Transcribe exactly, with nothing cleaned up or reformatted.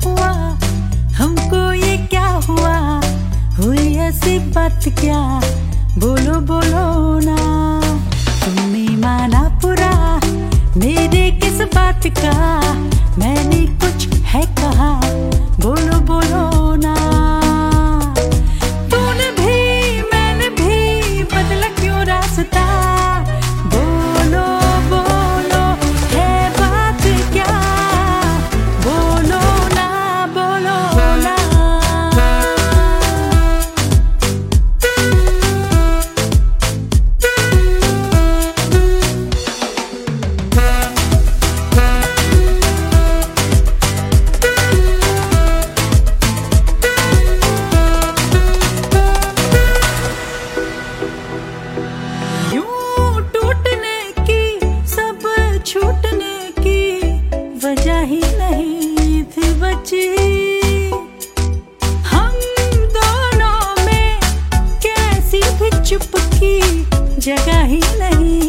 हुआ, हमको ये क्या हुआ, हुई ऐसी बात क्या, बोलो बोलो ना। तुमने माना पूरा मेरे किस बात का, मैंने कुछ है कहा, बोलो बोलो ना। तूने भी मैंने भी बदला क्यों रास्ता, बोलो बोलो है बात क्या, बोलो ना बोलो ना। छूटने की वजह ही नहीं थी बची, हम दोनों में कैसी भी चुप की जगह ही नहीं।